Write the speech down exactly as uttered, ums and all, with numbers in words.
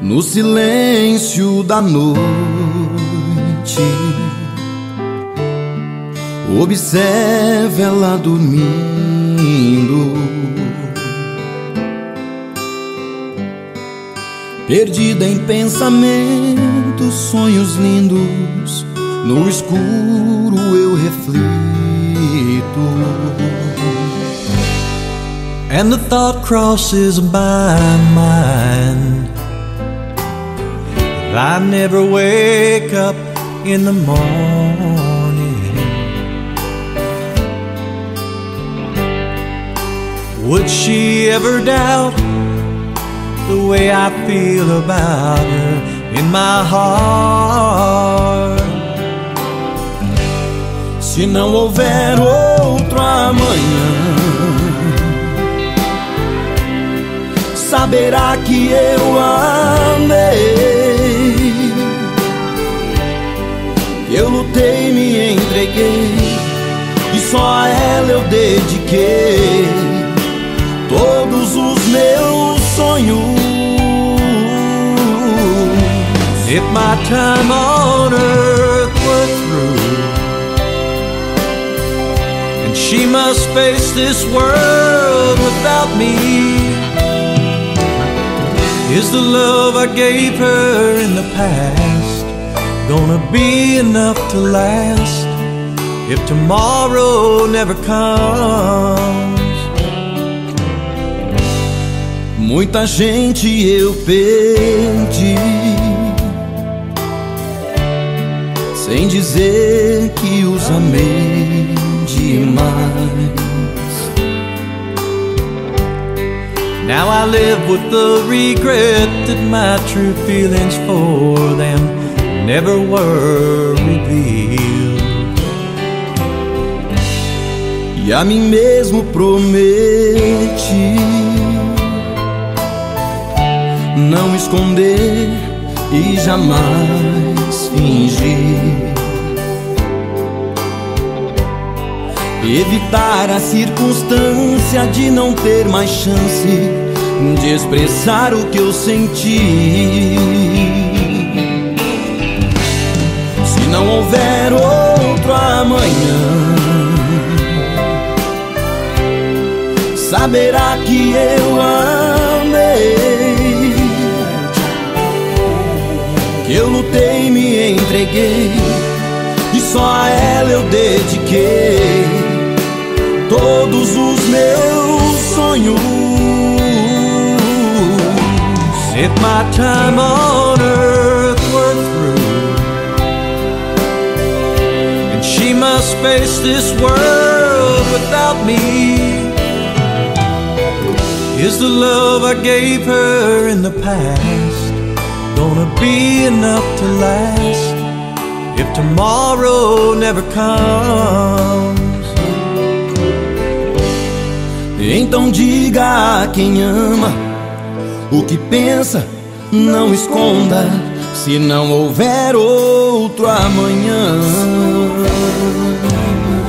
No silêncio da noite, observe ela dormindo, perdida em pensamentos, sonhos lindos. No escuro eu reflito, and the thought crosses my mind that I never wake up in the morning. Would she ever doubt the way I feel about her in my heart? Se não houver outro amanhã, saberá que eu amei, que eu lutei, me entreguei, e só a ela eu dediquei todos os meus sonhos. If my time on earth were through, and she must face this world without me, is the love I gave her in the past gonna be enough to last if tomorrow never comes? Muita gente eu perdi, sem dizer que os amei demais. Now I live with the regret that my true feelings for them never were revealed. E a mim mesmo prometi não esconder e jamais fingir, evitar a circunstância de não ter mais chance de expressar o que eu senti. Se não houver outro amanhã, saberá que eu amei, que eu lutei, me entreguei, e só a ela eu dediquei todos os meus sonhos. If my time on earth were through, and she must face this world without me, is the love I gave her in the past gonna be enough to last if tomorrow never comes? Então diga a quem ama o que pensa, não esconda, se não houver outro amanhã.